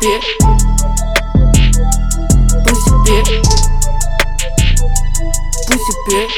себе, пусть себе, пусть себе,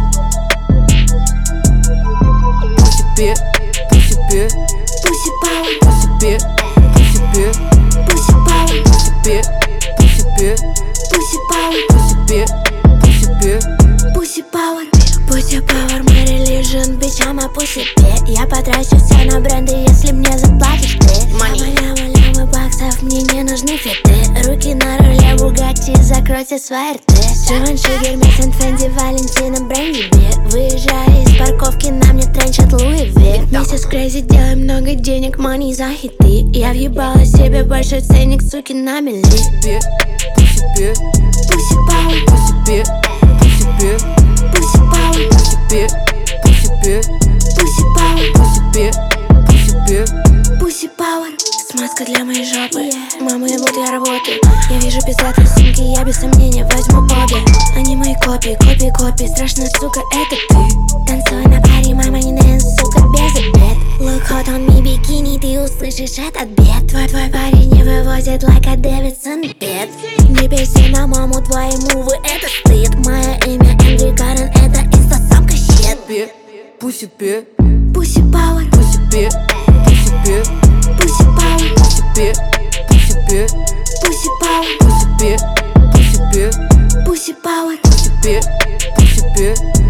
пусть себе, пусть себе, Pussy power, пусть себе, пусть себе, pussy power, пусть себе, пусть себе, pussy power, пусть себе, пусть себе. pussy power. Pussy power, my religion, bitch, I'm a pussy bitch. Я потрачу все на бренды, если мне заплатишь ты. Ляма баксов, мне не нужны фиты. Руки на руле, Бугатти, закройте свои рты. Givenchy, Hermes and Fendi, Valentino, Бренди Бир. Выезжая из парковки, на мне тренч от Луи Ви. Миссис Крейзи, делай много денег, money за хиты. Я въебала себе большой ценник, суки, на мели. Пусть себе, Pussy power, пусть себе, пусть себе, pussy power, пусть себе, пусть себе, pussy power, пусть себе, пусть себе. pussy power. Смазка для моей жопы, мама, ебут, я работаю. Я вижу пиздатые сумки, я без сомнения возьму обе. Они мои копии, копии, копии, страшная сука, это ты. Танцуй на паре, мама, не дэнс, сука, без обед. Look hot on me, бикини, ты услышишь этот бед. Твой парень не вывозит лайка Дэвидсон бед. Не пейся на маму, твои мувы, это стыд. Мое имя Эндрю Карен, это инстасамка щит. Пусть себе, Pussy power, пусть себе, пусть себе, pussy power, пусть себе, пусть себе, pussy power, пусть себе, пусть себе, pussy power. пусть себе, пусть себе.